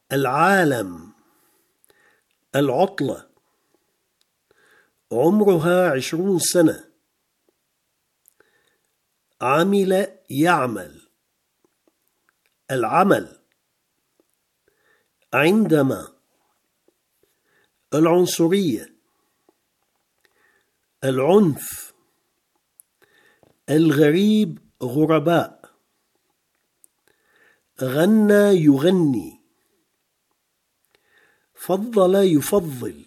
العالم. العطلة عمرها 20 سنة. عمل يعمل. العمل. عندما. العنصرية. العنف. الغريب غرباء. غنى يغني. فضل يفضل.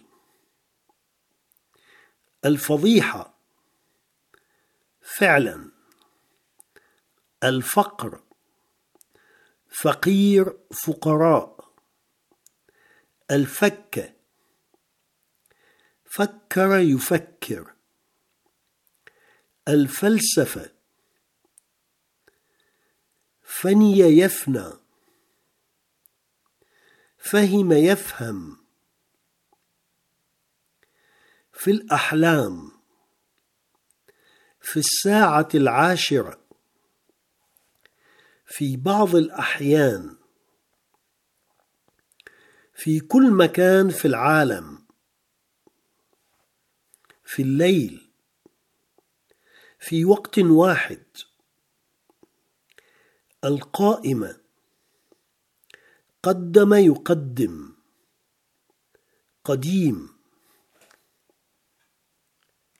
الفضيحة. فعلا. الفقر. فقير فقراء. الفكة. فكر يفكر. الفلسفة. فني يفنى. فهم يفهم. في الأحلام. في الساعة 10. في بعض الأحيان. في كل مكان في العالم. في الليل. في وقت واحد. القائمة. قدم يقدم. قديم.